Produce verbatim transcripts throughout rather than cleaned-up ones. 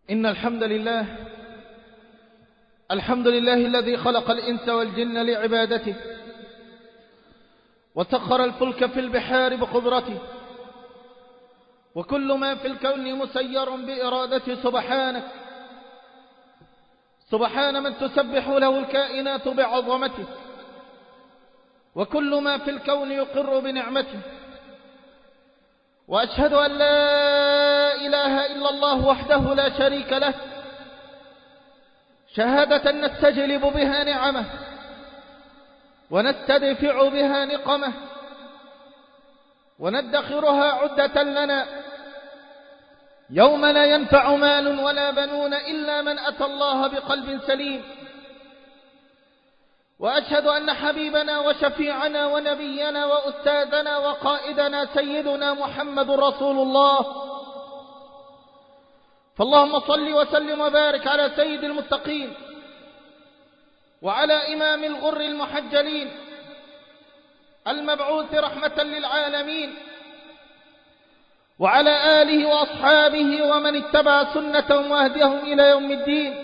إن الحمد لله الحمد لله الذي خلق الإنس والجن لعبادته، وسخر الفلك في البحار بقدرته، وكل ما في الكون مسير بإرادته. سبحانه سبحان من تسبح له الكائنات بعظمته، وكل ما في الكون يقر بنعمته. وأشهد أن لا إله إلا الله وحده لا شريك له، شهادة نستجلب بها نعمه ونستدفع بها نقمه وندخرها عدة لنا يوم لا ينفع مال ولا بنون إلا من أتى الله بقلب سليم. وأشهد أن حبيبنا وشفيعنا ونبينا وأستاذنا وقائدنا سيدنا محمد رسول الله. فاللهم صل وسلم وبارك على سيد المتقين وعلى إمام الغر المحجلين المبعوث رحمة للعالمين، وعلى آله وأصحابه ومن اتبع سنتهم واهديهم إلى يوم الدين.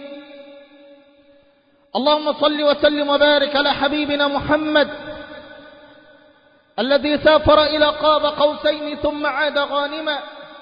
اللهم صل وسلم وبارك على حبيبنا محمد الذي سافر إلى قاب قوسين ثم عاد غانما،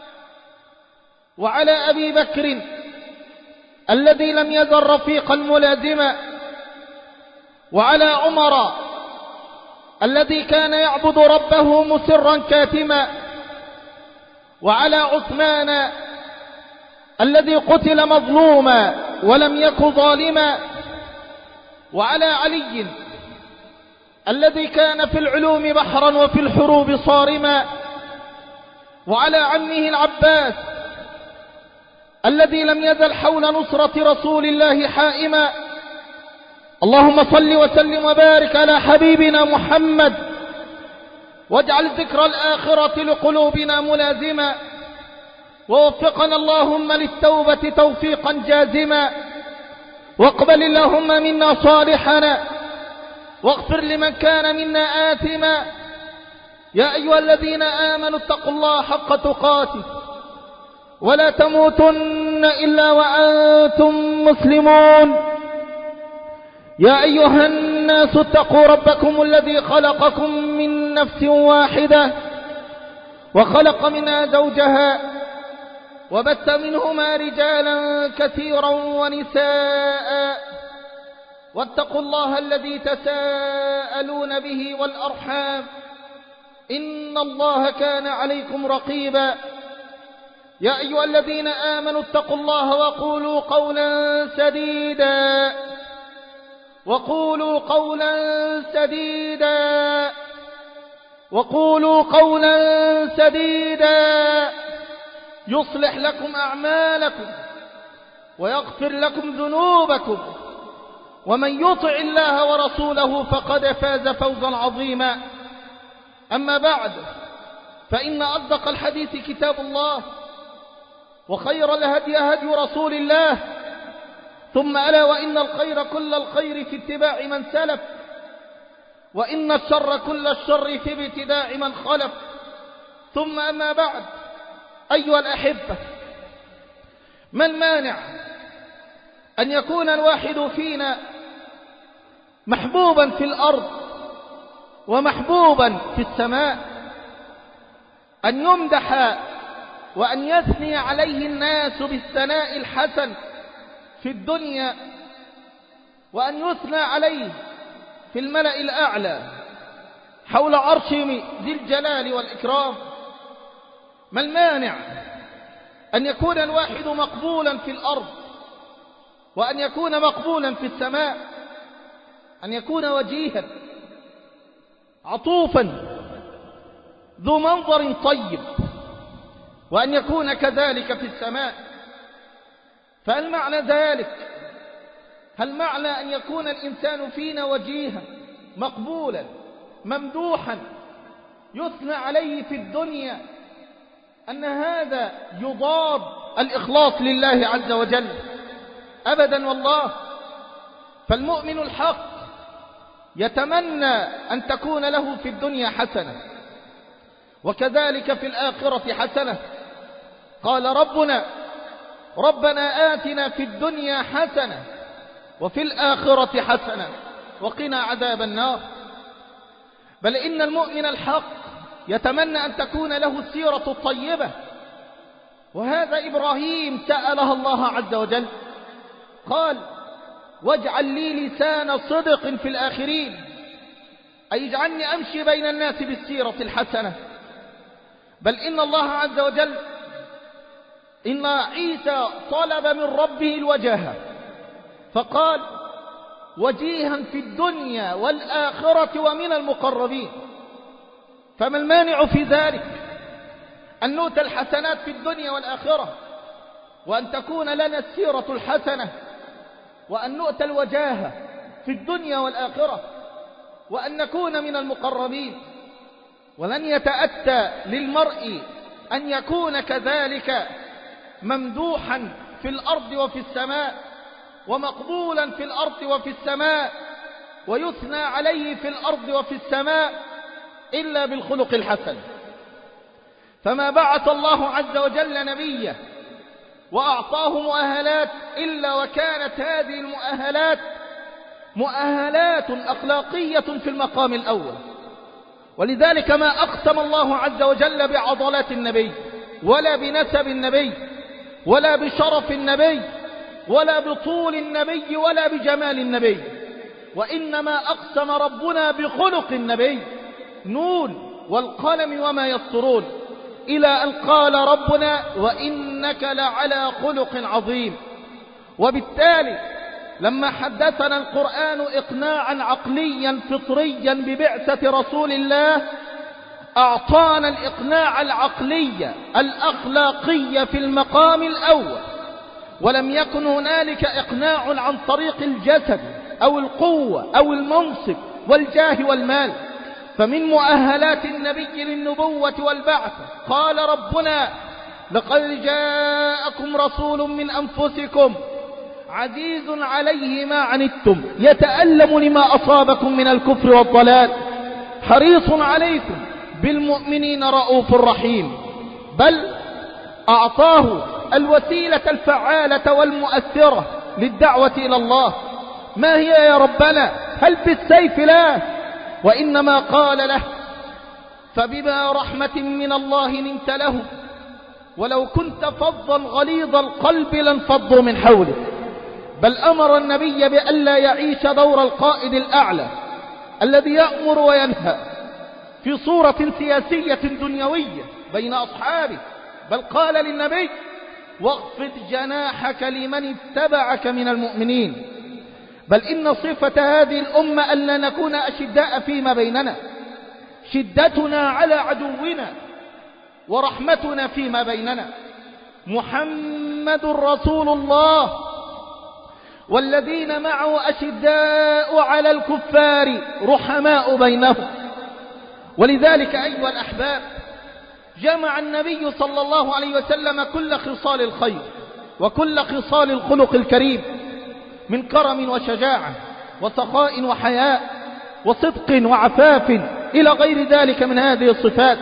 وعلى أبي بكر الذي لم يزل رفيقا ملازما، وعلى عمر الذي كان يعبد ربه مسرا كاتما، وعلى عثمان الذي قتل مظلوما ولم يك ظالما، وعلى علي الذي كان في العلوم بحرا وفي الحروب صارما، وعلى عمه العباس الذي لم يزل حول نصرة رسول الله حائما. اللهم صل وسلم وبارك على حبيبنا محمد، واجعل ذكر الآخرة لقلوبنا ملازما، ووفقنا اللهم للتوبة توفيقا جازما، واقبل اللهم منا صالحنا، واغفر لمن كان منا آثما. يا أيها الذين آمنوا اتقوا الله حق تقاته ولا تموتن إلا وأنتم مسلمون. يا أيها الناس اتقوا ربكم الذي خلقكم من نفس واحدة وخلق منها زوجها وبث منهما رجالا كثيرا ونساء، واتقوا الله الذي تساءلون به والأرحام إن الله كان عليكم رقيبا. يا أيها الذين آمنوا اتقوا الله وقولوا قولا سديدا وقولوا قولا سديدا وقولوا قولا سديدا يصلح لكم أعمالكم ويغفر لكم ذنوبكم، ومن يطع الله ورسوله فقد فاز فوزا عظيما. أما بعد، فإن أصدق الحديث كتاب الله، وخير الهدي هدي رسول الله، ثم ألا وإن الخير كل الخير في اتباع من سلف، وإن الشر كل الشر في ابتداع من خلف. ثم أما بعد، أيها الأحبة، ما المانع أن يكون الواحد فينا محبوبا في الأرض ومحبوبا في السماء، أن يمدح وأن يثني عليه الناس بالثناء الحسن في الدنيا، وأن يثنى عليه في الملأ الأعلى حول عرش ذي الجلال والإكرام؟ ما المانع أن يكون الواحد مقبولا في الأرض وأن يكون مقبولا في السماء، أن يكون وجيها عطوفا ذو منظر طيب، وأن يكون كذلك في السماء؟ فهل معنى ذلك، هل معنى أن يكون الإنسان فينا وجيها مقبولا ممدوحا يثنى عليه في الدنيا، أن هذا يضاد الإخلاص لله عز وجل؟ أبدا والله. فالمؤمن الحق يتمنى أن تكون له في الدنيا حسنة، وكذلك في الآخرة حسنة. قال ربنا: ربنا آتنا في الدنيا حسنة وفي الآخرة حسنة وقنا عذاب النار. بل إن المؤمن الحق يتمنى أن تكون له السيرة الطيبة، وهذا إبراهيم سألها الله عز وجل، قال واجعل لي لسان صدق في الآخرين، أي اجعلني أمشي بين الناس بالسيرة الحسنة. بل إن الله عز وجل إن عيسى طلب من ربه الوجاهة فقال وجيها في الدنيا والآخرة ومن المقربين. فما المانع في ذلك أن نؤتى الحسنات في الدنيا والآخرة، وأن تكون لنا السيرة الحسنة، وأن نؤتى الوجاهة في الدنيا والآخرة، وأن نكون من المقربين. ولن يتأتى للمرء أن يكون كذلك ممدوحا في الأرض وفي السماء، ومقبولا في الأرض وفي السماء، ويثنى عليه في الأرض وفي السماء إلا بالخلق الحسن. فما بعث الله عز وجل نبيه وأعطاه مؤهلات إلا وكانت هذه المؤهلات مؤهلات أخلاقية في المقام الأول. ولذلك ما أقسم الله عز وجل بعضلات النبي، ولا بنسب النبي، ولا بشرف النبي، ولا بطول النبي، ولا بجمال النبي، وإنما أقسم ربنا بخلق النبي. نون والقلم وما يسطرون، إلى أن قال ربنا وإنك لعلى خلق عظيم. وبالتالي لما حدثنا القرآن إقناعا عقليا فطريا ببعثة رسول الله، أعطانا الإقناع العقلي الأخلاقي في المقام الأول، ولم يكن هنالك إقناع عن طريق الجسد أو القوة أو المنصب والجاه والمال. فمن مؤهلات النبي للنبوة والبعث قال ربنا لقد جاءكم رسول من أنفسكم عزيز عليه ما عنتم يتألم لما أصابكم من الكفر والضلال حريص عليكم بالمؤمنين رؤوف رحيم. بل أعطاه الوسيلة الفعالة والمؤثرة للدعوة إلى الله. ما هي يا ربنا؟ هل بالسيف؟ لا، وإنما قال له فبما رحمة من الله لنت له ولو كنت فظا غليظ القلب لانفضوا من حولك. بل أمر النبي بألا يعيش دور القائد الأعلى الذي يأمر وينهى في صورة سياسية دنيوية بين أصحابه، بل قال للنبي واخفض جناحك لمن اتبعك من المؤمنين. بل إن صفة هذه الأمة ألا نكون أشداء فيما بيننا، شدتنا على عدونا ورحمتنا فيما بيننا. محمد رسول الله والذين معه أشداء على الكفار رحماء بينهم. ولذلك أيها الأحباب جمع النبي صلى الله عليه وسلم كل خصال الخير وكل خصال الخلق الكريم من كرم وشجاعة وسخاء وحياء وصدق وعفاف إلى غير ذلك من هذه الصفات.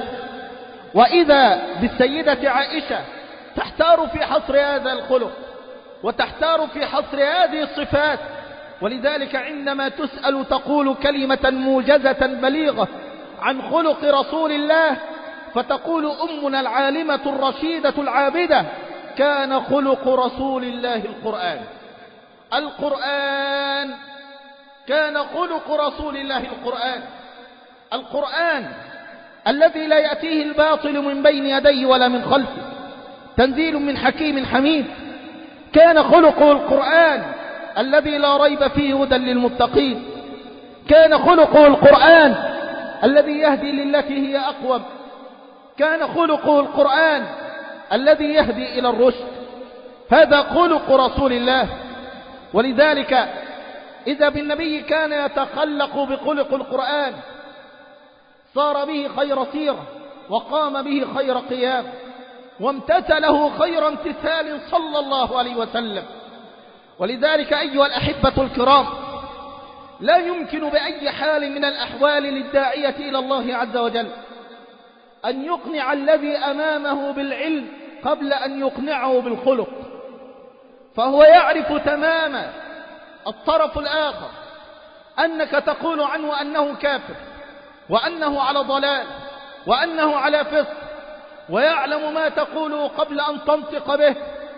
وإذا بالسيدة عائشة تحتار في حصر هذا الخلق وتحتار في حصر هذه الصفات، ولذلك عندما تسأل تقول كلمة موجزة بليغة عن خلق رسول الله فتقول أمنا العالمة الرشيدة العابدة كان خلق رسول الله القرآن. القرآن كان خلق رسول الله القرآن. القرآن الذي لا يأتيه الباطل من بين يديه ولا من خلفه، تنزيل من حكيم حميد. كان خلقه القرآن الذي لا ريب فيه هدى للمتقين. كان خلقه القرآن الذي يهدي للتي هي أقوم. كان خلقه القرآن الذي يهدي إلى الرشد. هذا خلق رسول الله. ولذلك إذا بالنبي كان يتخلق بخلق القرآن صار به خير سيرة وقام به خير قيام وامتثله خير امتثال صلى الله عليه وسلم. ولذلك أيها الأحبة الكرام لا يمكن بأي حال من الأحوال للداعية إلى الله عز وجل أن يقنع الذي أمامه بالعلم قبل أن يقنعه بالخلق. فهو يعرف تماما الطرف الآخر أنك تقول عنه أنه كافر وأنه على ضلال وأنه على فسق، ويعلم ما تقوله قبل أن تنطق به،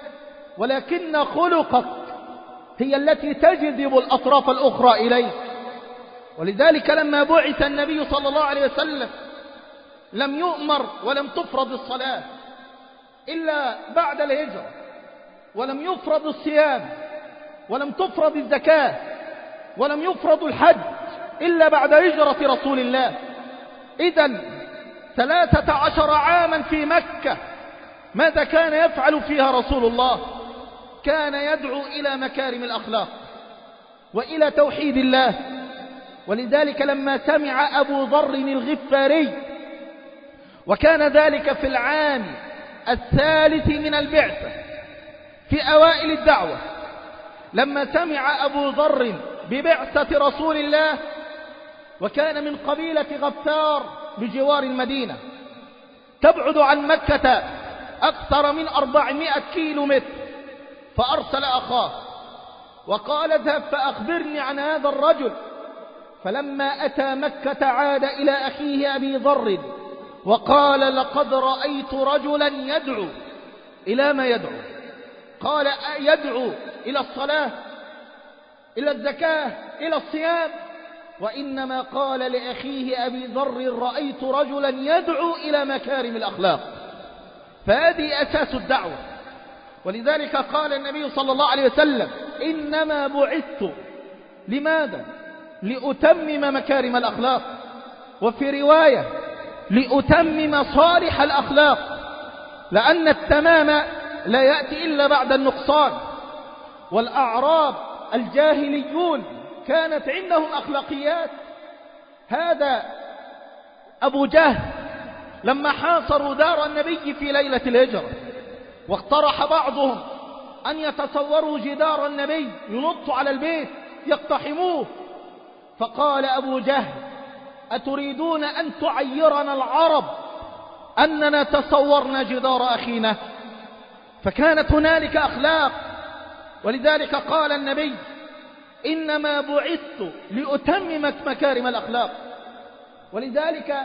ولكن خلقك هي التي تجذب الأطراف الأخرى إليك. ولذلك لما بعث النبي صلى الله عليه وسلم لم يؤمر ولم تفرض الصلاة إلا بعد الهجرة، ولم يفرض الصيام، ولم تفرض الزكاة، ولم يفرض الحج إلا بعد هجرة رسول الله. إذن ثلاثة عشر عاما في مكة ماذا كان يفعل فيها رسول الله؟ كان يدعو إلى مكارم الأخلاق وإلى توحيد الله. ولذلك لما سمع أبو ذر الغفاري، وكان ذلك في العام الثالث من البعثة في أوائل الدعوة، لما سمع أبو ذر ببعثة رسول الله، وكان من قبيلة غفار بجوار المدينة تبعد عن مكة أكثر من أربعمائة كيلو متر، فأرسل أخاه وقال اذهب فأخبرني عن هذا الرجل. فلما أتى مكة عاد إلى أخيه أبي ذر وقال لقد رأيت رجلا يدعو. إلى ما يدعو؟ قال يدعو إلى الصلاة، إلى الزكاة، إلى الصيام، وإنما قال لأخيه أبي ذر رأيت رجلا يدعو إلى مكارم الأخلاق. فهذه أساس الدعوة. ولذلك قال النبي صلى الله عليه وسلم إنما بعثت لماذا؟ لأتمم مكارم الأخلاق، وفي رواية لأتمم صالح الأخلاق، لأن التمام لا يأتي إلا بعد النقصان. والأعراب الجاهليون كانت عندهم أخلاقيات. هذا أبو جهل لما حاصروا دار النبي في ليلة الهجرة، واقترح بعضهم أن يتصوروا جدار النبي ينطوا على البيت يقتحموه، فقال أبو جهل أتريدون أن تعيرنا العرب أننا تصورنا جدار أخينا؟ فكانت هنالك أخلاق. ولذلك قال النبي إنما بعثت لأتمم مكارم الأخلاق. ولذلك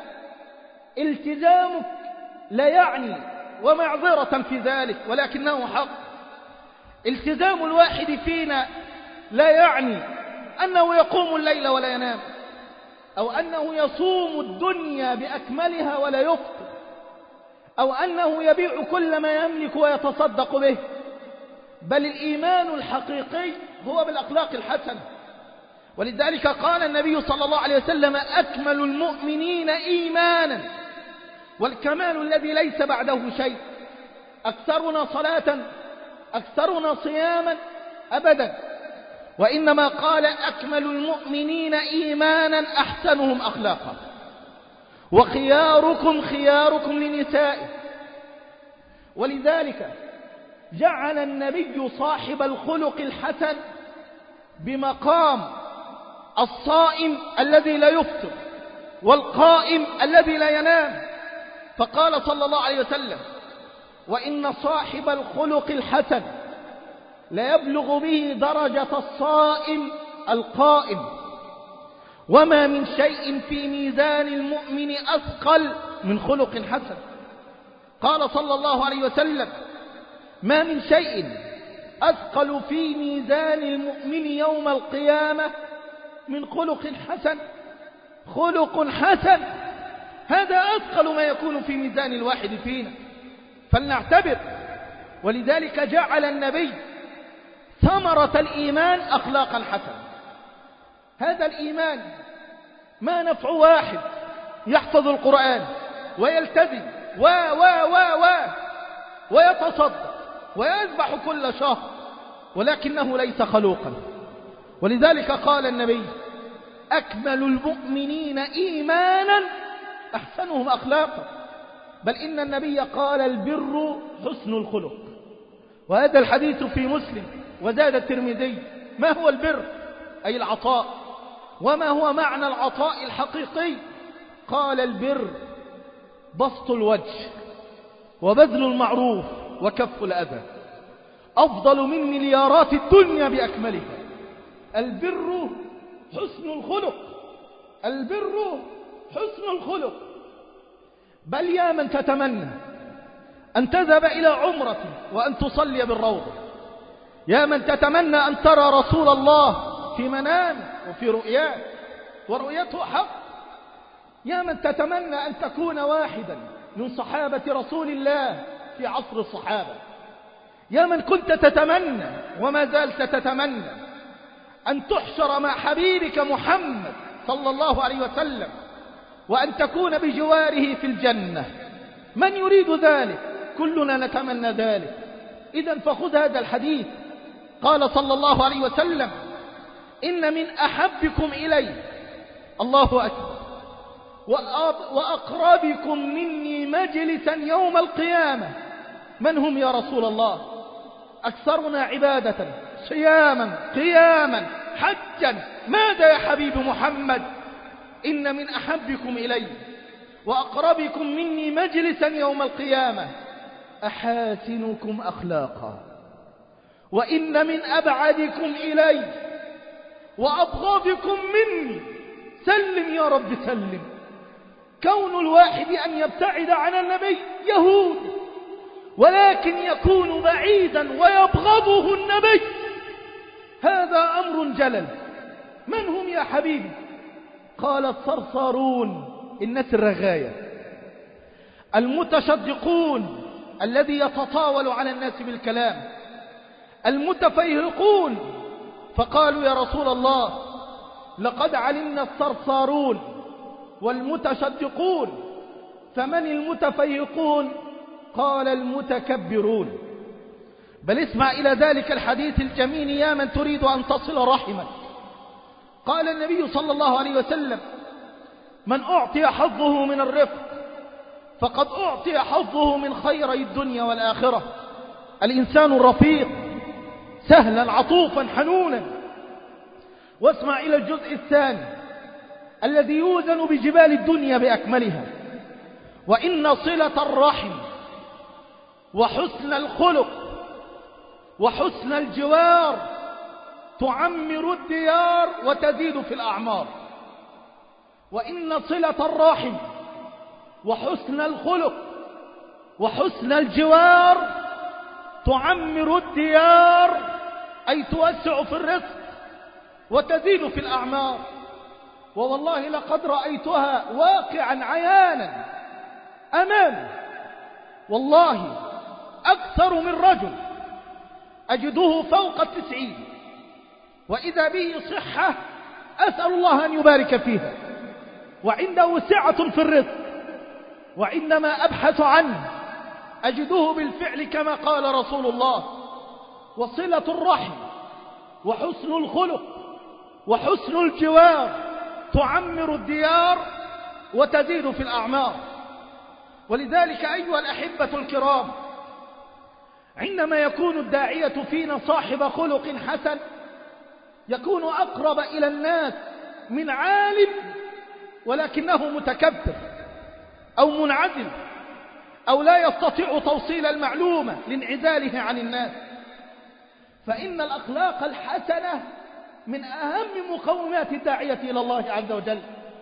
التزامك لا يعني ومعذرة في ذلك، ولكنه حق. التزام الواحد فينا لا يعني أنه يقوم الليل ولا ينام، أو أنه يصوم الدنيا بأكملها ولا يفطر، أو أنه يبيع كل ما يملك ويتصدق به. بل الإيمان الحقيقي هو بالأخلاق الحسنة. ولذلك قال النبي صلى الله عليه وسلم أكمل المؤمنين إيمانا، والكمال الذي ليس بعده شيء. أكثرنا صلاة، أكثرنا صياما؟ أبدا. وإنما قال أكمل المؤمنين إيمانا أحسنهم أخلاقا، وخياركم خياركم لنسائه. ولذلك جعل النبي صاحب الخلق الحسن بمقام الصائم الذي لا يفطر والقائم الذي لا ينام. فقال صلى الله عليه وسلم وإن صاحب الخلق الحسن لا يبلغ به درجة الصائم القائم، وما من شيء في ميزان المؤمن أثقل من خلق حسن. قال صلى الله عليه وسلم ما من شيء أثقل في ميزان المؤمن يوم القيامة من خلق حسن. خلق حسن هذا أثقل ما يكون في ميزان الواحد فينا، فلنعتبر. ولذلك جعل النبي ثمرة الإيمان أخلاقا حسنة. هذا الإيمان ما نفع واحد يحفظ القرآن ويلتزم و و و و ويتصدق ويذبح كل شهر ولكنه ليس خلوقا. ولذلك قال النبي أكمل المؤمنين إيمانا أحسنهم أخلاقا. بل إن النبي قال البر حسن الخلق، وهذا الحديث في مسلم. وزاد الترمذي ما هو البر؟ أي العطاء. وما هو معنى العطاء الحقيقي؟ قال البر بسط الوجه وبذل المعروف وكف الأذى. أفضل من مليارات الدنيا بأكملها. البر حسن الخلق، البر حسن الخلق. بل يا من تتمنى أن تذهب إلى عمرة وأن تصلي بالروضة، يا من تتمنى أن ترى رسول الله في منام وفي رؤياك ورؤيته حق، يا من تتمنى أن تكون واحدا من صحابة رسول الله في عصر الصحابة، يا من كنت تتمنى وما زالت تتمنى أن تحشر مع حبيبك محمد صلى الله عليه وسلم وأن تكون بجواره في الجنة. من يريد ذلك؟ كلنا نتمنى ذلك. إذن فخذ هذا الحديث. قال صلى الله عليه وسلم: إن من أحبكم إلي، الله أكبر، وأقربكم مني مجلسا يوم القيامة. من هم يا رسول الله؟ أكثرنا عبادة، صياما، قياما، حجا. ماذا يا حبيب محمد؟ إن من أحبكم إلي وأقربكم مني مجلسا يوم القيامة أحاسنكم أخلاقا، وإن من أبعدكم إلي وأبغضكم مني. سلم يا رب سلم. كون الواحد أن يبتعد عن النبي يهود، ولكن يكون بعيدا ويبغضه النبي، هذا أمر جلل. من هم يا حبيبي؟ قال: الصرصارون، الناس الرغاية، المتشدقون الذي يتطاول على الناس بالكلام، المتفيهقون. فقالوا: يا رسول الله، لقد علمنا الصرصارون والمتشدقون، فمن المتفيهقون؟ قال: المتكبرون. بل اسمع إلى ذلك الحديث الجميل يا من تريد أن تصل رحمك. قال النبي صلى الله عليه وسلم: من أعطي حظه من الرفق فقد أعطي حظه من خيري الدنيا والآخرة. الإنسان الرفيق سهلا عطوفا حنونا. واسمع إلى الجزء الثاني الذي يوزن بجبال الدنيا بأكملها: وإن صلة الرحم وحسن الخلق وحسن الجوار تعمر الديار وتزيد في الأعمار. وإن صلة الرحم وحسن الخلق وحسن الجوار تعمر الديار، أي توسع في الرزق وتزيد في الأعمار. ووالله لقد رأيتها واقعا عيانا أمامي، والله أكثر من رجل أجده فوق التسعين وإذا به صحة أسأل الله أن يبارك فيها، وعنده سعة في الرزق، وعندما أبحث عنه أجده بالفعل كما قال رسول الله. وصلة الرحم وحسن الخلق وحسن الجوار تعمر الديار وتزيد في الأعمار. ولذلك أيها الأحبة الكرام، عندما يكون الداعية فينا صاحب خلق حسن يكون أقرب إلى الناس من عالم ولكنه متكبر أو منعزل أو لا يستطيع توصيل المعلومة لانعزاله عن الناس. فإن الأخلاق الحسنة من أهم مقومات الداعية إلى الله عز وجل.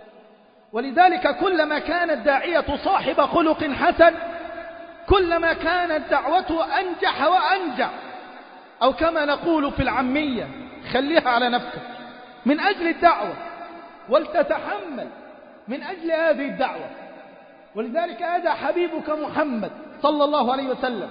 ولذلك كلما كان الداعية صاحب خلق حسن كلما كانت دعوته أنجح وأنجع، أو كما نقول في العامية: خليها على نفسك من أجل الدعوة ولتتحمل من أجل هذه الدعوة. ولذلك هذا حبيبك محمد صلى الله عليه وسلم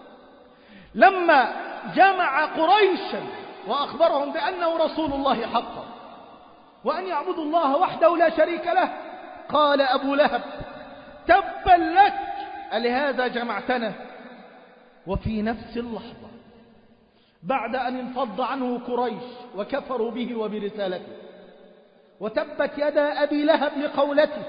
لما جمع قريشا وأخبرهم بأنه رسول الله حقا وأن يعبدوا الله وحده لا شريك له، قال أبو لهب: تبا لك ألهذا جمعتنا؟ وفي نفس اللحظة بعد أن انفض عنه قريش وكفروا به وبرسالته وتبت يدا أبي لهب لقولته،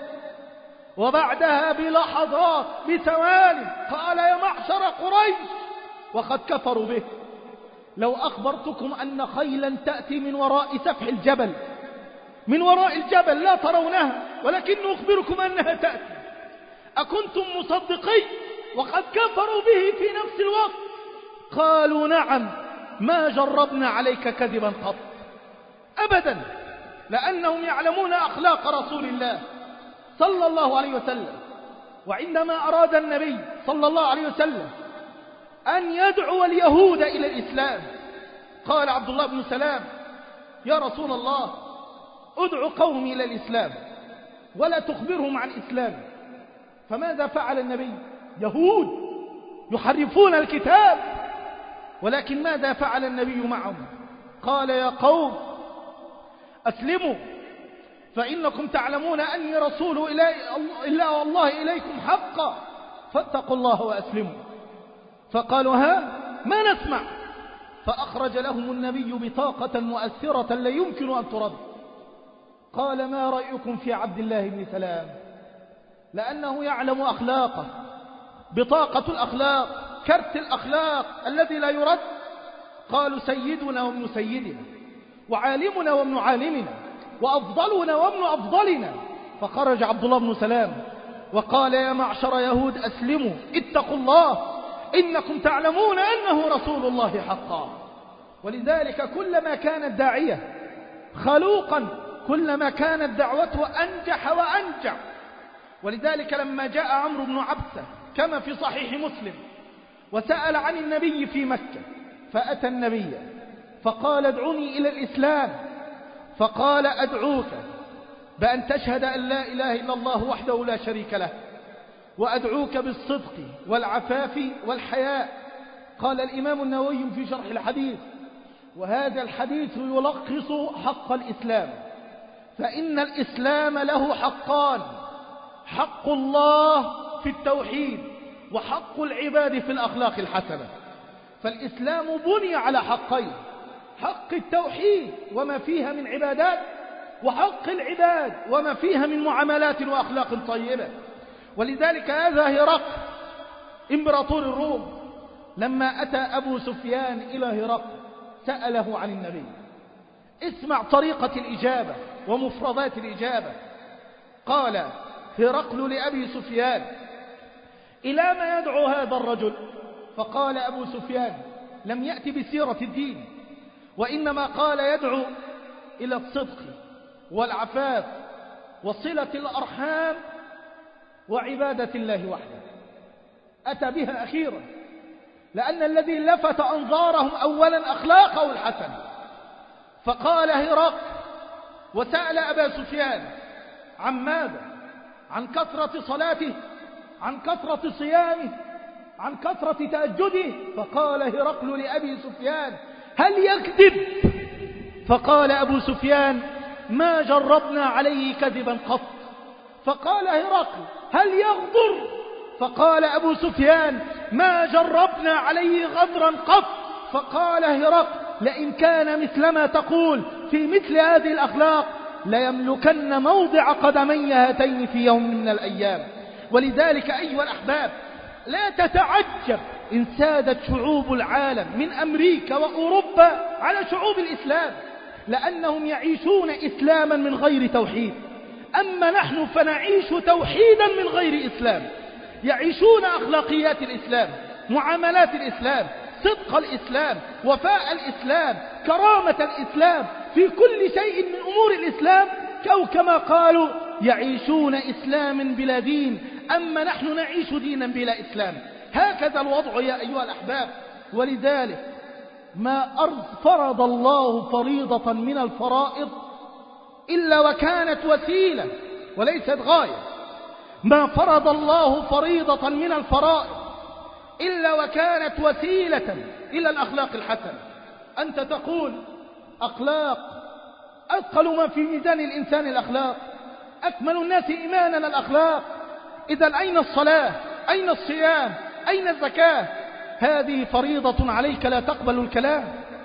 وبعدها بلحظات بثوان قال: يا معشر قريش، وقد كفروا به، لو أخبرتكم أن خيلا تأتي من وراء سفح الجبل، من وراء الجبل لا ترونها ولكن أخبركم أنها تأتي، أكنتم مصدقين؟ وقد كفروا به في نفس الوقت. قالوا نعم ما جربنا عليك كذبا قط أبدا، لأنهم يعلمون أخلاق رسول الله صلى الله عليه وسلم. وعندما أراد النبي صلى الله عليه وسلم أن يدعو اليهود إلى الإسلام قال عبد الله بن سلام يا رسول الله ادعو قومي إلى الإسلام ولا تخبرهم عن الإسلام. فماذا فعل النبي؟ يهود يحرفون الكتاب، ولكن ماذا فعل النبي معهم؟ قال يا قوم أسلموا فإنكم تعلمون أني رسول إلا والله إليكم حقا فاتقوا الله وأسلموا. فقالوا ها ما نسمع. فأخرج لهم النبي بطاقة مؤثرة لا يمكن أن ترد. قال ما رأيكم في عبد الله بن سلام؟ لأنه يعلم أخلاقه، بطاقة الأخلاق، كرت الأخلاق الذي لا يرد. قالوا سيدنا وابن سيدنا وعالمنا وابن عالمنا وأفضلنا وابن أفضلنا. فخرج عبد الله بن سلام وقال يا معشر يهود أسلموا اتقوا الله إنكم تعلمون أنه رسول الله حقا. ولذلك كلما كان الداعية خلوقا كلما كانت دعوته أنجح وأنجع. ولذلك لما جاء عمرو بن عبسة كما في صحيح مسلم وسأل عن النبي في مكة فأتى النبي فقال ادعوني إلى الإسلام. فقال أدعوك بأن تشهد أن لا إله إلا الله وحده لا شريك له وأدعوك بالصدق والعفاف والحياء. قال الإمام النووي في شرح الحديث وهذا الحديث يلخص حق الإسلام، فإن الإسلام له حقان: حق الله في التوحيد وحق العباد في الأخلاق الحسنة. فالإسلام بني على حقين: حق التوحيد وما فيها من عبادات، وحق العباد وما فيها من معاملات وأخلاق طيبة. ولذلك هذا هرقل إمبراطور الروم لما أتى أبو سفيان إلى هرقل سأله عن النبي. اسمع طريقة الإجابة ومفردات الإجابة. قال هرقل لأبي سفيان إلى ما يدعو هذا الرجل؟ فقال أبو سفيان لم يأتي بسيرة الدين، وإنما قال يدعو إلى الصدق والعفاف وصلة الأرحام وعبادة الله وحده. أتى بها أخيرا لأن الذي لفت أنظارهم أولا أخلاقه الحسنة. فقال هرقل وسأل أبا سفيان عن ماذا؟ عن كثرة صلاته، عن كثرة صيامه، عن كثرة تأجده. فقال هرقل لأبي سفيان هل يكذب؟ فقال أبو سفيان ما جربنا عليه كذبا قط. فقال هرقل هل يغدر؟ فقال أبو سفيان ما جربنا عليه غدرا قط. فقال هرقل لئن كان مثلما تقول في مثل هذه الأخلاق ليملكن موضع قدمي هاتين في يوم من الأيام. ولذلك أيها الأحباب لا تتعجب إن سادت شعوب العالم من أمريكا وأوروبا على شعوب الإسلام، لأنهم يعيشون إسلاما من غير توحيد. أما نحن فنعيش توحيدا من غير إسلام. يعيشون أخلاقيات الإسلام، معاملات الإسلام، صدق الإسلام، وفاء الإسلام، كرامة الإسلام في كل شيء من أمور الإسلام، أو كما قالوا يعيشون إسلاما بلا دين، أما نحن نعيش دينا بلا إسلام. هكذا الوضع يا أيها الأحباب. ولذلك ما فرض الله فريضة من الفرائض إلا وكانت وسيلة وليست غاية. ما فرض الله فريضة من الفرائض إلا وكانت وسيلة إلى الأخلاق الحسنة. أنت تقول أخلاق، أثقل ما في ميزان الإنسان الأخلاق، أكمل الناس إيمانا الأخلاق. إذا أين الصلاة؟ أين الصيام؟ أين الزكاة؟ هذه فريضة عليك لا تقبل الكلام.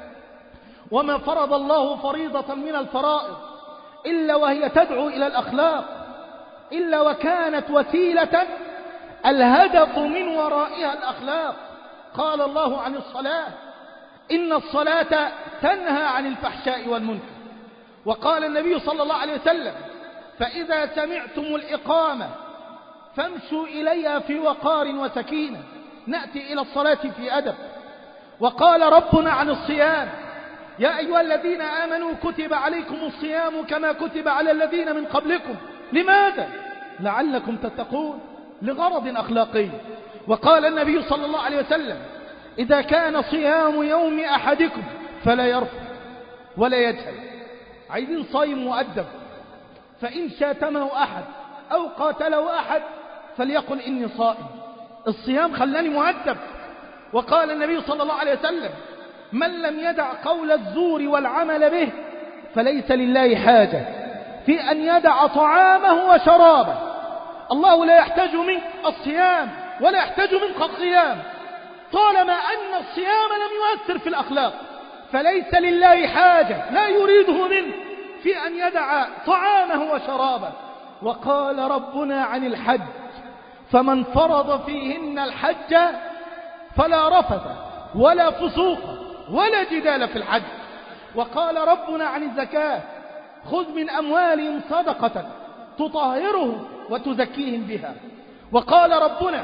وما فرض الله فريضة من الفرائض إلا وهي تدعو إلى الأخلاق، إلا وكانت وسيلة الهدف من ورائها الأخلاق. قال الله عن الصلاة إن الصلاة تنهى عن الفحشاء والمنكر. وقال النبي صلى الله عليه وسلم فإذا سمعتم الإقامة فامشوا إليها في وقار وسكينة. نأتي إلى الصلاة في أدب. وقال ربنا عن الصيام: يا أيها الذين آمنوا كتب عليكم الصيام كما كتب على الذين من قبلكم. لماذا؟ لعلكم تتقون، لغرض أخلاقي. وقال النبي صلى الله عليه وسلم: إذا كان صيام يوم أحدكم فلا يرفث ولا يجهل. عايزين صايم مؤدب، فإن شاتمه أحد أو قاتله أحد فليقل إني صائم. الصيام خلاني مؤدب. وقال النبي صلى الله عليه وسلم: من لم يدع قول الزور والعمل به فليس لله حاجة في أن يدع طعامه وشرابه. الله لا يحتاج منك الصيام ولا يحتاج منك القيام طالما أن الصيام لم يؤثر في الأخلاق، فليس لله حاجة، لا يريده منه في أن يدع طعامه وشرابه. وقال ربنا عن الحج: فمن فرض فيهن الحج فلا رفث ولا فسوق ولا جدال في الحج. وقال ربنا عن الزكاة: خذ من أموالهم صدقة تطهرهم وتزكيهم بها. وقال ربنا: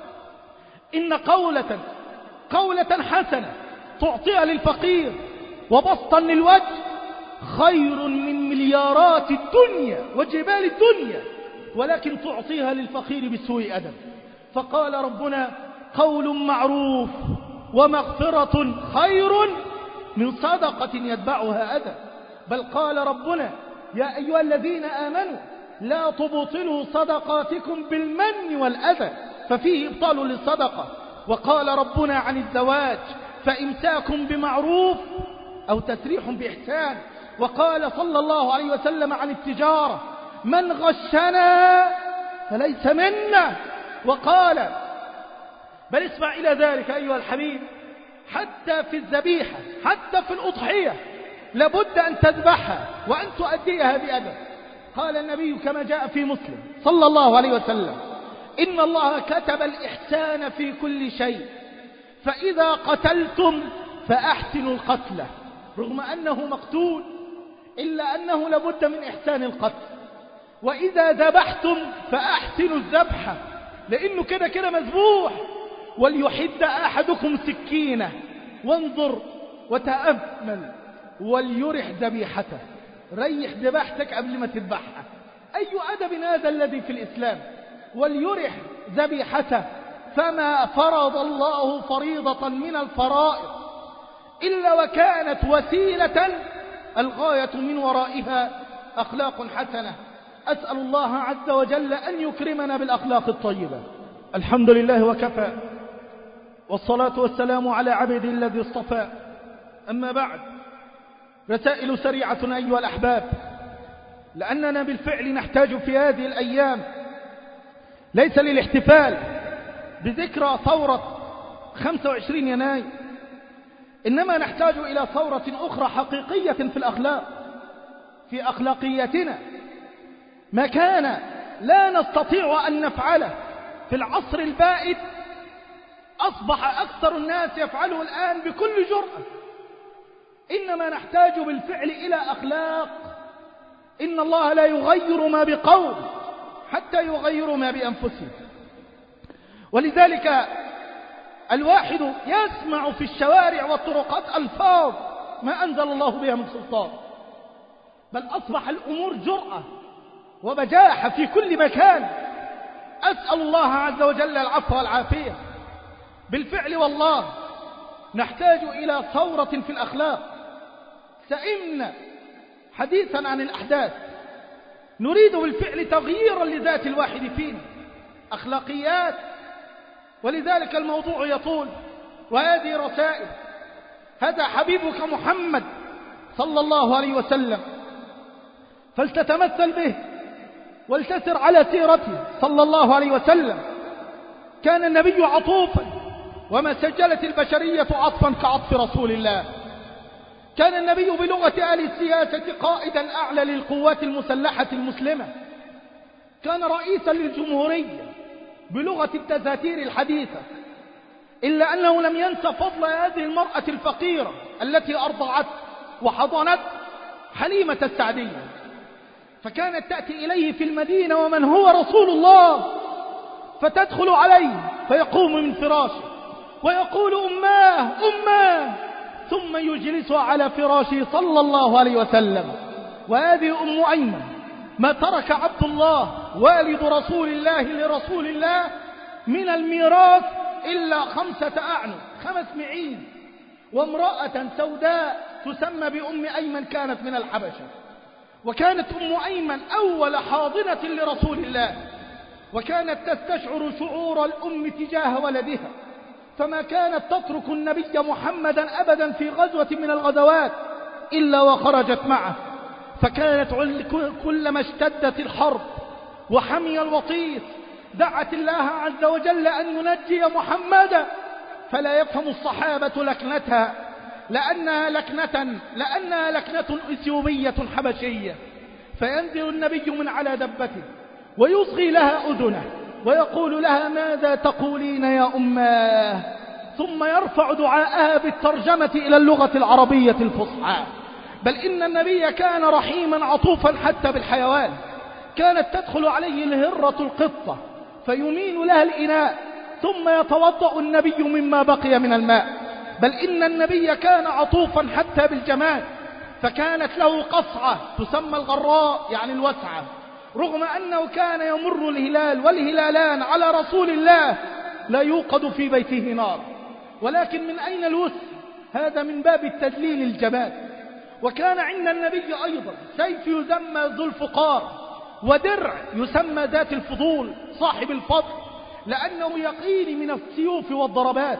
إن قولة قولة حسنة تعطيها للفقير وبسطا للوجه خير من مليارات الدنيا وجبال الدنيا، ولكن تعطيها للفقير بسوء أدب. فقال ربنا: قول معروف ومغفرة خير من صدقة يتبعها أذى. بل قال ربنا: يا أيها الذين آمنوا لا تبطلوا صدقاتكم بالمن والأذى، ففيه إبطال للصدقة. وقال ربنا عن الزواج: فإمساك بمعروف أو تسريح بإحسان. وقال صلى الله عليه وسلم عن التجارة: من غشنا فليس منا. وقال: بل اسمع إلى ذلك أيها الحبيب، حتى في الذبيحة، حتى في الأضحية لابد أن تذبحها وأن تؤديها بأدب. قال النبي كما جاء في مسلم صلى الله عليه وسلم: إن الله كتب الإحسان في كل شيء، فإذا قتلتم فأحسنوا القتلة. رغم أنه مقتول إلا أنه لابد من إحسان القتل. وإذا ذبحتم فأحسنوا الذبحة، لأنه كده كده مذبوح. وليحد أحدكم سكينة وانظر وتأمل وليرح ذبيحته. ريح ذبحتك قبل ما تذبحها. أي أدب هذا الذي في الإسلام؟ وليرح ذبيحته. فما فرض الله فريضة من الفرائض إلا وكانت وسيلة الغاية من ورائها أخلاق حسنة. أسأل الله عز وجل أن يكرمنا بالأخلاق الطيبة. الحمد لله وكفى، والصلاة والسلام على عبده الذي اصطفى. أما بعد، رسائل سريعة أيها الأحباب، لأننا بالفعل نحتاج في هذه الأيام ليس للاحتفال بذكرى ثورة خمسة وعشرين يناير، إنما نحتاج إلى ثورة أخرى حقيقية في الأخلاق، في أخلاقياتنا. ما كان لا نستطيع أن نفعله في العصر البائد أصبح أكثر الناس يفعله الآن بكل جرأة. إنما نحتاج بالفعل إلى أخلاق. إن الله لا يغير ما بقوم حتى يغيروا ما بأنفسهم. ولذلك الواحد يسمع في الشوارع والطرقات ألفاظ ما أنزل الله بها من سلطان، بل أصبح الأمور جرأة وبجاحة في كل مكان. أسأل الله عز وجل العفو والعافية. بالفعل والله نحتاج إلى ثورة في الأخلاق. سئمنا حديثا عن الأحداث، نريد بالفعل تغييرا لذات الواحد فينا، أخلاقيات. ولذلك الموضوع يطول، وهذه رسائل. هذا حبيبك محمد صلى الله عليه وسلم، فلتتمثل به ولتسر على سيرته صلى الله عليه وسلم. كان النبي عطوفا، وما سجلت البشرية عطفا كعطف رسول الله. كان النبي بلغة آل السياسة قائدا أعلى للقوات المسلحة المسلمة. كان رئيسا للجمهورية بلغة الدساتير الحديثة. إلا أنه لم ينسى فضل هذه المرأة الفقيرة التي أرضعت وحضنت، حليمة السعدية. فكانت تأتي إليه في المدينة ومن هو رسول الله، فتدخل عليه فيقوم من فراشه ويقول أماه أماه، ثم يجلسها على فراشه صلى الله عليه وسلم. وهذه أم أيمن ما ترك عبد الله والد رسول الله لرسول الله من الميراث إلا خمسة أعنق، خمس معين، وامرأة سوداء تسمى بأم أيمن كانت من الحبشة. وكانت أم أيمن أول حاضنة لرسول الله، وكانت تستشعر شعور الأم تجاه ولدها، فما كانت تترك النبي محمدا أبدا في غزوة من الغزوات إلا وخرجت معه. فكانت كلما اشتدت الحرب وحمي الوطيس دعت الله عز وجل أن ينجي محمدا، فلا يفهم الصحابة لكنتها، لأنها لكنة, لأنها لكنة إثيوبية حبشية. فينزل النبي من على دبته ويصغي لها أذنه ويقول لها ماذا تقولين يا أماه، ثم يرفع دعاءها بالترجمة إلى اللغة العربية الفصحى. بل إن النبي كان رحيما عطوفا حتى بالحيوان، كانت تدخل عليه الهرة القطة فيمين لها الإناء ثم يتوضأ النبي مما بقي من الماء. بل إن النبي كان عطوفا حتى بالجماد، فكانت له قصعة تسمى الغراء يعني الوسعة، رغم أنه كان يمر الهلال والهلالان على رسول الله لا يوقد في بيته نار، ولكن من أين الوسع؟ هذا من باب التدليل الجماد. وكان عند النبي أيضا سيف يسمى ذو الفقار، ودرع يسمى ذات الفضول صاحب الفضل، لأنه يقين من السيوف والضربات.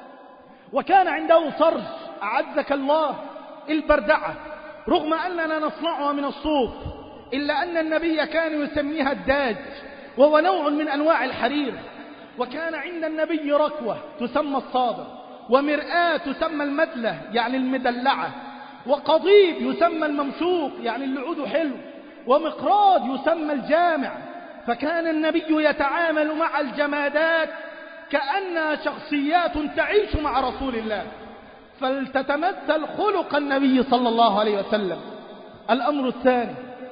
وكان عنده صرج أعزك الله البردعة، رغم أننا نصنعها من الصوف، إلا أن النبي كان يسميها الداج، وهو نوع من أنواع الحرير. وكان عند النبي ركوة تسمى الصادر، ومرآة تسمى المدلة يعني المدلعة، وقضيب يسمى الممشوق يعني اللي عوده حلو، ومقراض يسمى الجامع. فكان النبي يتعامل مع الجمادات كأنها شخصيات تعيش مع رسول الله، فلتتمثل خلق النبي صلى الله عليه وسلم. الأمر الثاني،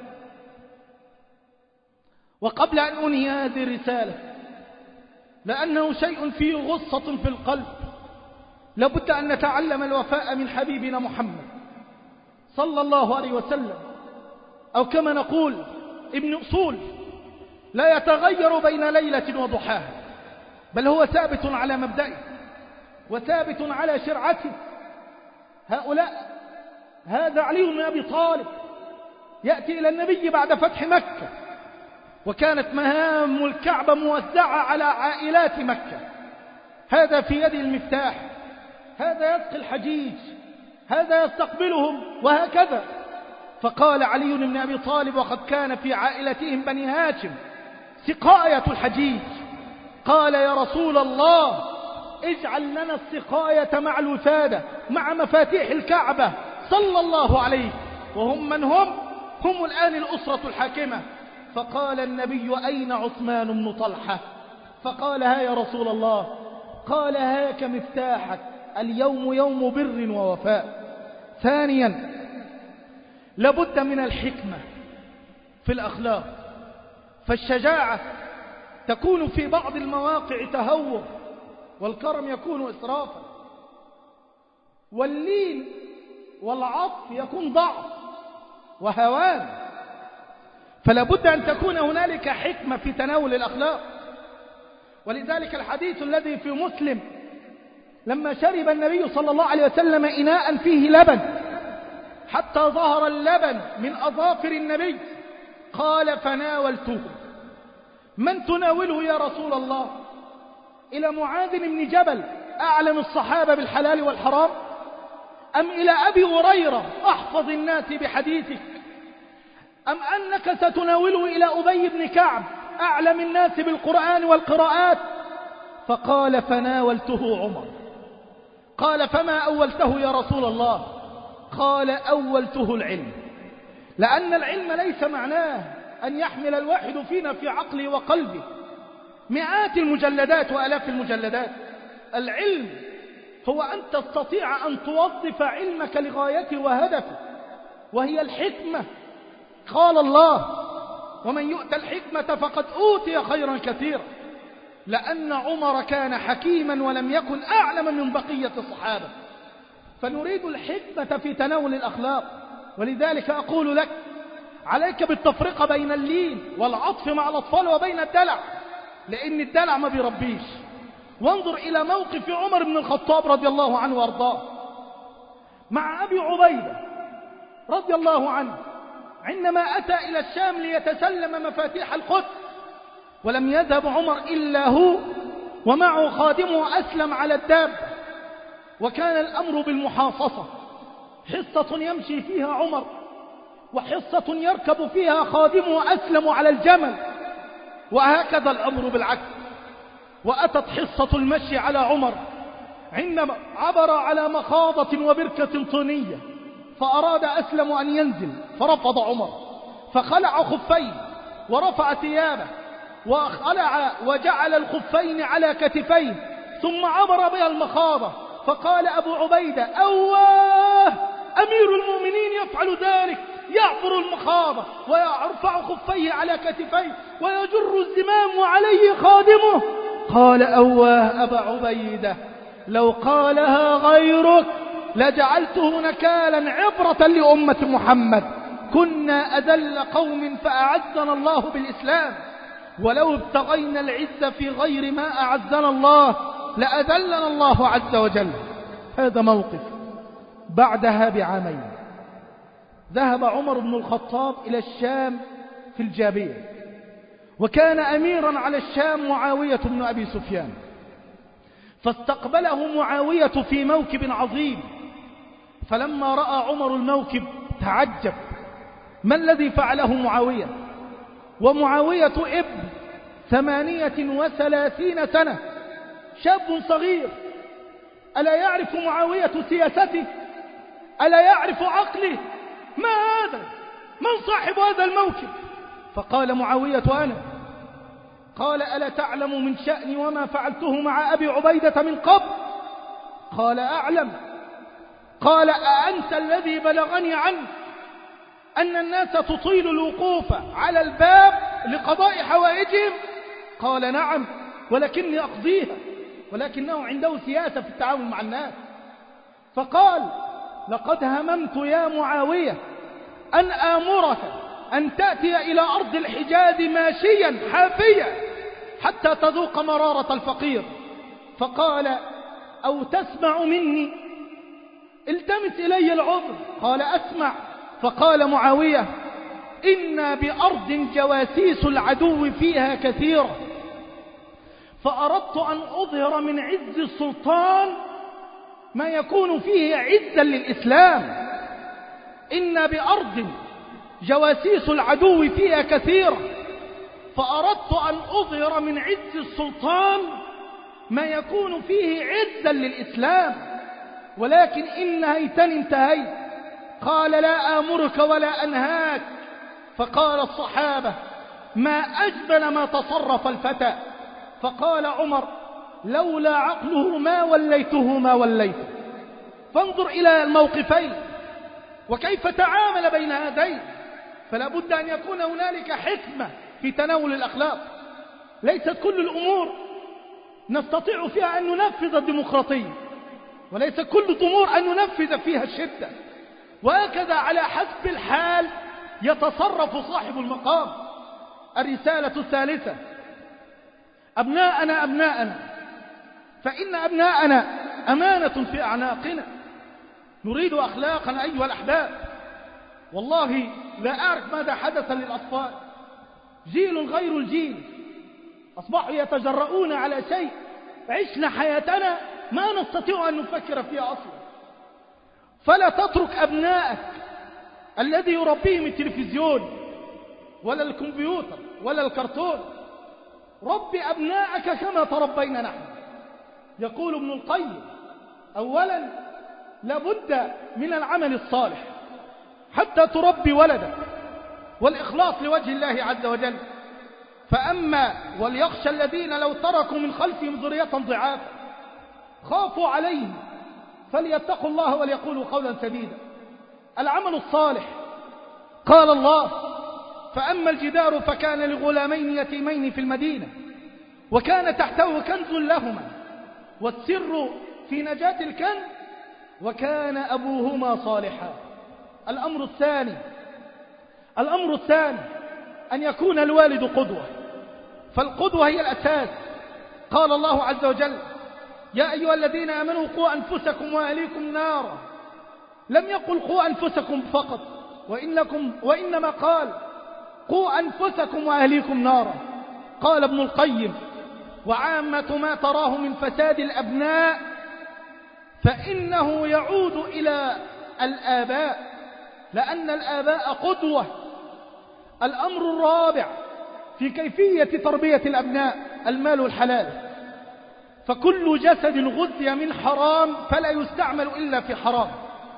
وقبل أن أنهي هذه الرسالة لأنه شيء فيه غصة في القلب، لابد أن نتعلم الوفاء من حبيبنا محمد صلى الله عليه وسلم، أو كما نقول ابن أصول لا يتغير بين ليلة وضحاها، بل هو ثابت على مبدئه وثابت على شرعته. هؤلاء هذا علي بن أبي طالب يأتي إلى النبي بعد فتح مكة، وكانت مهام الكعبة موزعة على عائلات مكة، هذا في يده المفتاح، هذا يسقي الحجيج، هذا يستقبلهم، وهكذا. فقال علي بن أبي طالب وقد كان في عائلتهم بني هاشم سقاية الحجيج، قال يا رسول الله اجعل لنا السقاية مع الوفادة مع مفاتيح الكعبة صلى الله عليه. وهم من هم؟ هم الآن الأسرة الحاكمة. فقال النبي أين عثمان بن طلحة؟ فقال ها يا رسول الله. قال هاك مفتاحك، اليوم يوم بر ووفاء. ثانيا، لابد من الحكمة في الأخلاق، فالشجاعة تكون في بعض المواقع تهور، والكرم يكون إسرافا، واللين والعطف يكون ضعف وهوان. فلابد أن تكون هنالك حكمة في تناول الأخلاق. ولذلك الحديث الذي في مسلم لما شرب النبي صلى الله عليه وسلم إناء فيه لبن حتى ظهر اللبن من أظافر النبي، قال فناولته. من تناوله يا رسول الله؟ إلى معاذ بن جبل أعلم الصحابة بالحلال والحرام، أم إلى أبي هريرة أحفظ الناس بحديثك، أم أنك ستناوله إلى أبي بن كعب أعلم الناس بالقرآن والقراءات؟ فقال فناولته عمر. قال فما أولته يا رسول الله؟ قال أولته العلم، لأن العلم ليس معناه أن يحمل الواحد فينا في عقله وقلبه مئات المجلدات وآلاف المجلدات. العلم هو أن تستطيع أن توظف علمك لغايته وهدفه، وهي الحكمة. قال الله ومن يؤت الحكمة فقد أوتي خيرا كثيرا. لأن عمر كان حكيما ولم يكن أعلم من بقية الصحابة. فنريد الحكمة في تناول الأخلاق. ولذلك أقول لك عليك بالتفرقة بين اللين والعطف مع الأطفال وبين الدلع، لأن الدلع ما بيربيش. وانظر إلى موقف عمر بن الخطاب رضي الله عنه وارضاه مع أبي عبيدة رضي الله عنه عندما أتى إلى الشام ليتسلم مفاتيح القدس، ولم يذهب عمر إلا هو ومعه خادمه أسلم على الدابة، وكان الأمر بالمحاصصة، حصة يمشي فيها عمر وحصة يركب فيها خادمه أسلم على الجمل، وهكذا الأمر بالعكس. وأتت حصة المشي على عمر عندما عبر على مخاضة وبركة طينية، فأراد أسلم أن ينزل فرفض عمر، فخلع خفيه ورفع ثيابه وخلع وجعل الخفين على كتفيه، ثم عبر بها المخاضة، فقال أبو عبيدة: أواه، أمير المؤمنين يفعل ذلك، يعبر المخاضة ويرفع خفيه على كتفيه ويجر الزمام وعليه خادمه. قال: أواه أبا عبيدة، لو قالها غيرك لجعلته نكالا عبرة لأمة محمد، كنا أذل قوم فأعزنا الله بالإسلام، ولو ابتغينا العز في غير ما أعزنا الله لأذلنا الله عز وجل. هذا موقف. بعدها بعامين ذهب عمر بن الخطاب إلى الشام في الجابية، وكان أميرا على الشام معاوية بن أبي سفيان، فاستقبله معاوية في موكب عظيم. فلما رأى عمر الموكب تعجب: ما الذي فعله معاوية؟ ومعاوية ابن ثمانية وثلاثين سنة، شاب صغير، ألا يعرف معاوية سياسته؟ ألا يعرف عقله؟ ما هذا؟ من صاحب هذا الموكب؟ فقال معاوية: أنا. قال: ألا تعلم من شأني وما فعلته مع أبي عبيدة من قبل؟ قال: أعلم. قال: أأنت الذي بلغني عنك أن الناس تطيل الوقوف على الباب لقضاء حوائجهم؟ قال: نعم، ولكني أقضيها، ولكنه عنده سياسة في التعامل مع الناس. فقال: لقد هممت يا معاوية أن آمرك أن تأتي إلى أرض الحجاز ماشيا حافيا حتى تذوق مرارة الفقير. فقال: أو تسمع مني؟ التمس إلي العذر. قال: أسمع. فقال معاوية: إنا بأرض جواسيس العدو فيها كثيرة، فأردت أن أظهر من عز السلطان ما يكون فيه عزا للإسلام. إنا بأرض جواسيس العدو فيها كثيرة، فأردت أن أظهر من عز السلطان ما يكون فيه عزا للإسلام، ولكن إن نهيتني انتهيت. قال: لا آمرك ولا أنهاك. فقال الصحابة: ما أجبن ما تصرف الفتى. فقال عمر: لولا عقله ما وليته ما وليته. فانظر إلى الموقفين وكيف تعامل بين هذين. فلا بد أن يكون هنالك حكمة في تناول الأخلاق. ليست كل الأمور نستطيع فيها أن ننفذ الديمقراطية، وليس كل الأمور أن ننفذ فيها الشدة، وهكذا على حسب الحال يتصرف صاحب المقام. الرسالة الثالثة: أبناءنا أبناءنا، فإن أبناءنا أمانة في أعناقنا. نريد أخلاقا أيها الأحباب. والله لا أعرف ماذا حدث للأطفال، جيل غير الجيل، أصبحوا يتجرؤون على شيء عشنا حياتنا ما نستطيع أن نفكر فيها أصلا. فلا تترك أبنائك الذي يربيهم التلفزيون ولا الكمبيوتر ولا الكرتون، ربي أبنائك كما تربينا نحن. يقول ابن القيم: أولا لابد من العمل الصالح حتى تربي ولدك، والإخلاص لوجه الله عز وجل. فأما وليخشى الذين لو تركوا من خلفهم ذرية ضعافا خافوا عليهم فليتقوا الله وليقولوا قولا سديدا. العمل الصالح، قال الله: فأما الجدار فكان لغلامين يتيمين في المدينة وكان تحته كنز لهما، والسر في نجاة الكنز وكان أبوهما صالحا. الأمر الثاني الأمر الثاني أن يكون الوالد قدوة، فالقدوة هي الأساس. قال الله عز وجل: يا أيها الذين آمنوا قوا أنفسكم وأهليكم نارا. لم يقل قوا أنفسكم فقط، وإنكم وإنما قال قوا أنفسكم وأهليكم نارا. قال ابن القيم: وعامة ما تراه من فساد الأبناء فإنه يعود إلى الآباء، لأن الآباء قدوة. الأمر الرابع في كيفية تربية الأبناء المال الحلال، فكل جسد غذي من حرام فلا يستعمل إلا في حرام.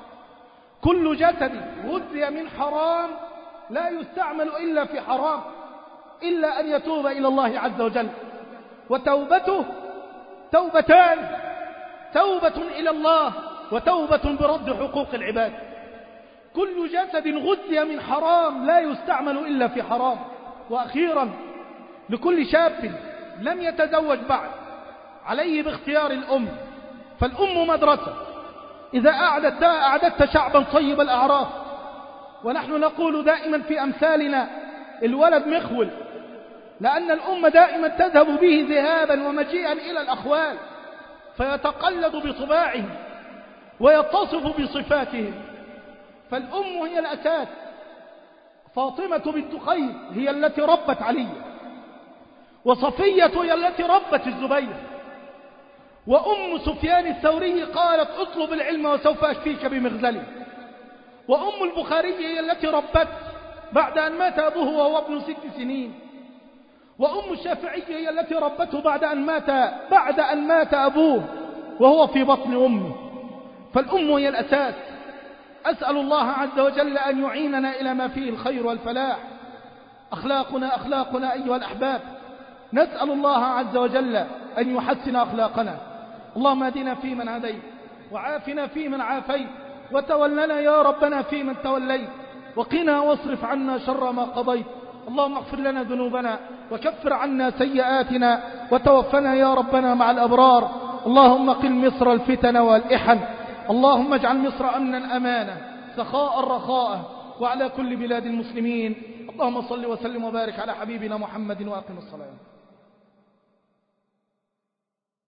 كل جسد غذي من حرام لا يستعمل إلا في حرام، إلا أن يتوب إلى الله عز وجل، وتوبته توبتان: توبة إلى الله وتوبة برد حقوق العباد. كل جسد غذي من حرام لا يستعمل إلا في حرام. وأخيرا، لكل شاب لم يتزوج بعد عليه باختيار الأم، فالأم مدرسة. إذا أعددت, أعددت شعبا طيب الأعراف، ونحن نقول دائما في أمثالنا: الولد مخول، لأن الأم دائما تذهب به ذهابا ومجيئا إلى الأخوال، فيتقلد بطباعهم ويتصف بصفاتهم. فالأم هي الأساس. فاطمة بنت قيس هي التي ربت علي، وصفية هي التي ربت الزبير، وأم سفيان الثوري قالت: اطلب العلم وسوف أشفيك بمغزلي. وأم البخاري هي التي ربت بعد أن مات أبوه وهو ابن ست سنين. وأم الشافعي هي التي ربته بعد أن مات بعد أن مات أبوه وهو في بطن أمه. فالأم هي الأساس. أسأل الله عز وجل أن يعيننا إلى ما فيه الخير والفلاح. أخلاقنا أخلاقنا أيها الأحباب، نسأل الله عز وجل أن يحسن أخلاقنا. اللهم اهدنا فيمن هديت، وعافنا فيمن عافيت، وتولنا يا ربنا فيمن توليت، وقنا واصرف عنا شر ما قضيت. اللهم اغفر لنا ذنوبنا وكفر عنا سيئاتنا، وتوفنا يا ربنا مع الأبرار. اللهم قل مصر الفتن والإحن، اللهم اجعل مصر أمنا أمانا سخاء رخاء، وعلى كل بلاد المسلمين. اللهم صل وسلم وبارك على حبيبنا محمد وأقم الصلاة.